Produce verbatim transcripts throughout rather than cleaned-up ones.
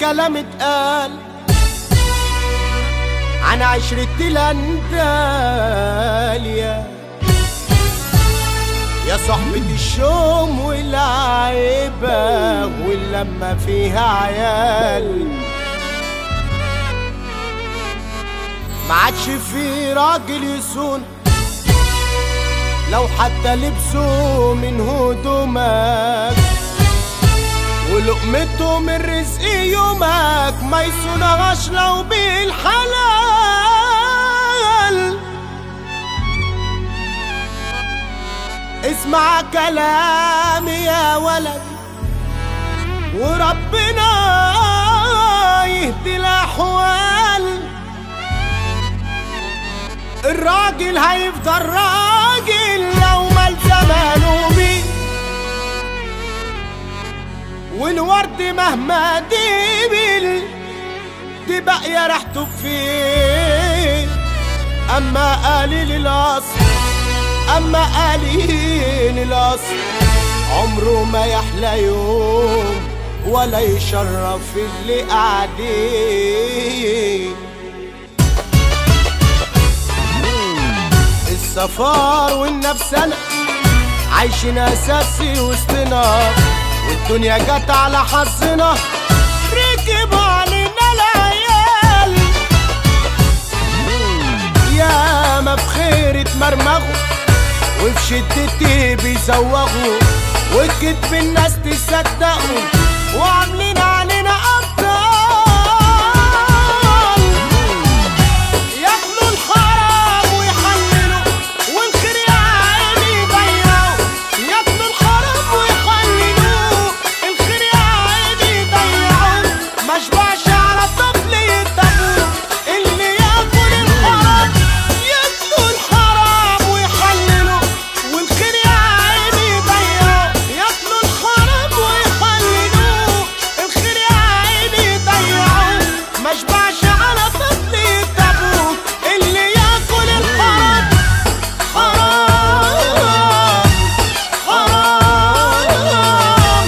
كلام اتقال عن عشرة الاندال يا يا صحبة الشوم والعيبة واللمة فيها عيال، ما عادش في راجل يصون لو حتى لبسه من هدومك، ولقمته من رزق يومك ما يصونهاش لو بالحلال. اسمع كلامي يا ولد وربنا يهدي الأحوال، الراجل هيفضل راجل لو مال زمانه بيه، والورد مهما دبل دي باقية ريحته فيه. أما قليل الأصل أما قليل الأصل عمره ما يحلى يوم ولا يشرف اللي قاعدين. السفار والنفسنا عايشين أساسي وسطنا، والدنيا جت على حظنا ركب علينا العيال، يا ما بخير اتمرمغوا وفي شدتي بيزوغوا، وكدب الناس تصدقوا وعاملين علينا أبطال، ياكلوا الحرام ويحللوا والخير يا عيني يضيعوا، ياكلوا الحرام ويحللوا الخير يا عيني يضيعوا، ما شبعش على طفل يتقوا اللي ياكل الحرام، ياكلوا الحرام ويحللوا والخير يا عيني يضيعوا، ياكلوا الحرام ويحللوا الخير يا عيني يضيعوا، ما شبعش على طفل يتقوا اللي ياكل الحرام. حرام حرام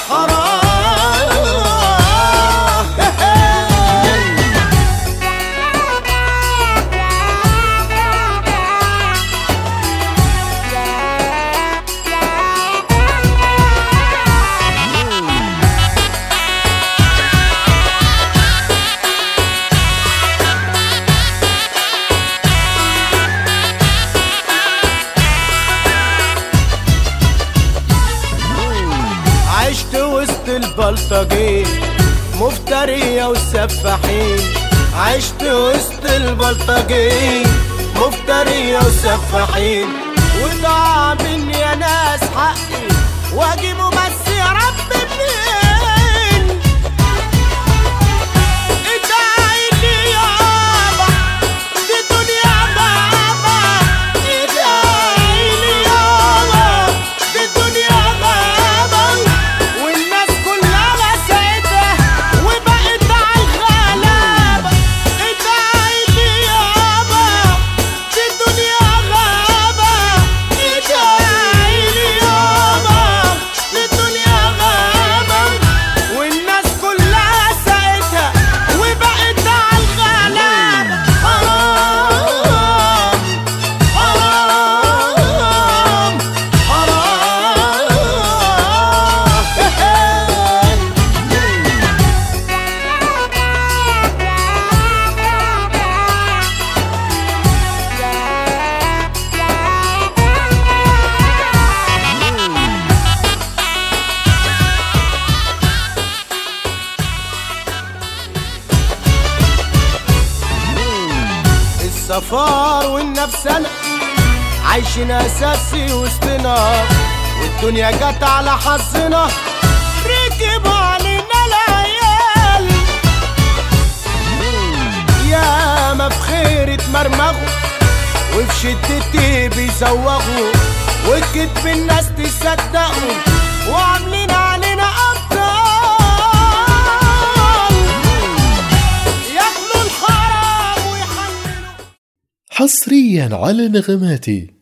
عشت وسط البلطجين مفترية والسفاحين، عشت وسط البلطجين مفترية والسفاحين، وضاع مني يا ناس حقي واجيبه بس يا رب منين. ادعي لي يابا دي دنيا بابا، ادعي لي يابا دي دنيا بابا، والناس كلها لسعتها وبقت على الغلابة. ادعي لي يابا دي دنيا غابة، ادعي لي يابا دي دنيا غابة، والناس كلها لسعتها وبقت على الغلابة. حرام حرام السفار والنفسنا عايشين أساسي وسطنا، والدنيا جت على حظنا ركب علينا العيال، يا ما بخير اتمرمغوا وفي شدتي بيزوغوا، وكدب الناس تصدقوا وعاملين علينا أبطال، ياكلوا الحرام ويحللوا. حصريا على نغماتي.